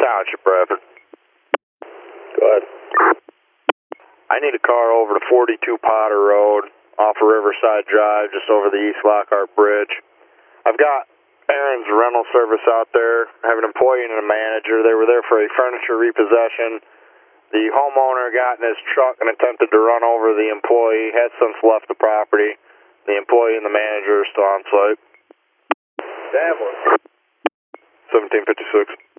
Township, Bradford. Go ahead. I need a car over to 42 Potter Road off of Riverside Drive, just over the East Lockhart Bridge. I've got Aaron's rental service out there. I have an employee and a manager. They were there for a furniture repossession. The homeowner got in his truck and attempted to run over the employee, has since left the property. The employee and the manager are still on site. Damn one. 1756.